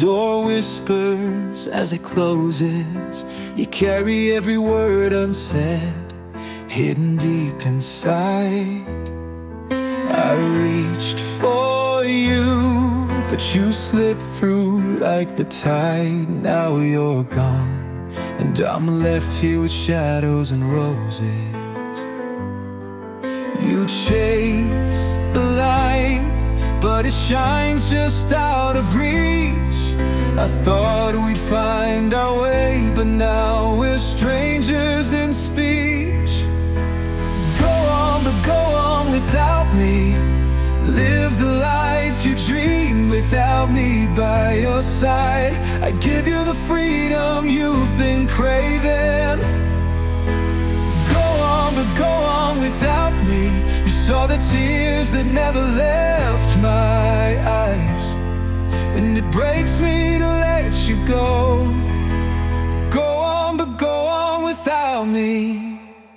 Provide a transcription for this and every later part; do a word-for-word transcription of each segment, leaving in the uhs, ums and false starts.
door whispers as it closes. You carry every word unsaid, hidden deep inside. I reached for you, but you slipped through like the tide. Now you're gone, and I'm left here with shadows and roses. You chase the light, but it shines just out of reach. I thought we'd find our way, but now we're strangers in speech. Go on, but go on without me. Live the life you dream without me by your side. I'd give you the freedom you've been craving. Go on, but go on without me. You saw the tears that never left my eyes, and it breaks me to let you go. Go on, but go on without me.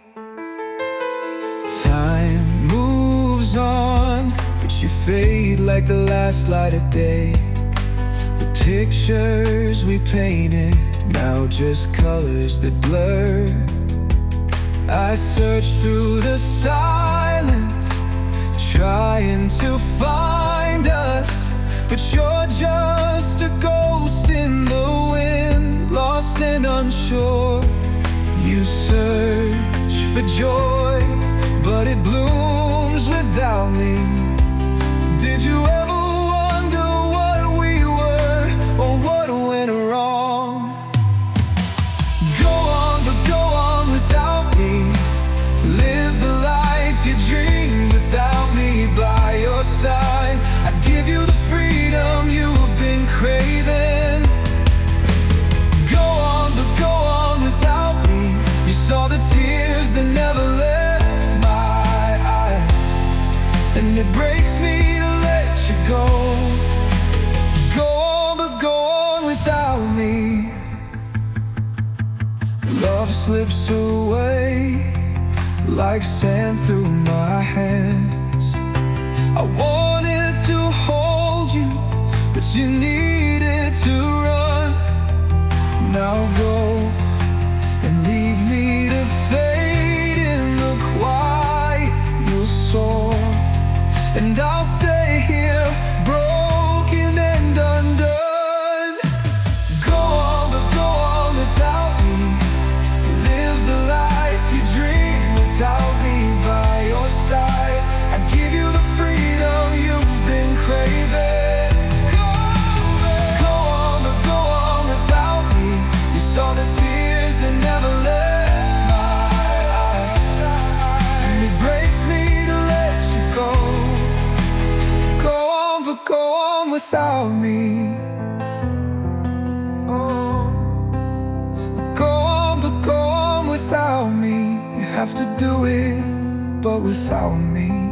Time moves on, but you fade like the last light of day. The pictures we painted, now just colors that blur. I search through the silence, trying to find us, but you're just a ghost in the wind, lost and unsure. You search for joy, but it blooms without me. Did you ever wonder what we were, or what went wrong? Go on, but go on without me. Live the life you dream without me by your side. I'd give you the freedom you've been craving. Go on, but go on without me. You saw the tears that never left my eyes, and it breaks me to let you go. Go on, but go on without me. Love slips away like sand through my hands. I wanted to hold you, but you needed to run. Now go and leave me to fade in the quiet. You'll soar, and I'll stay here, broken and undone. Go on, but go on without me. Live the life you dream without me by your side. I give you the freedom you've been craving. Go on, but go on without me. You saw the tears that never left my eyes, and it breaks me to let you go. Go on, but go on without me. Oh, go on, but go on without me. You have to do it, but without me.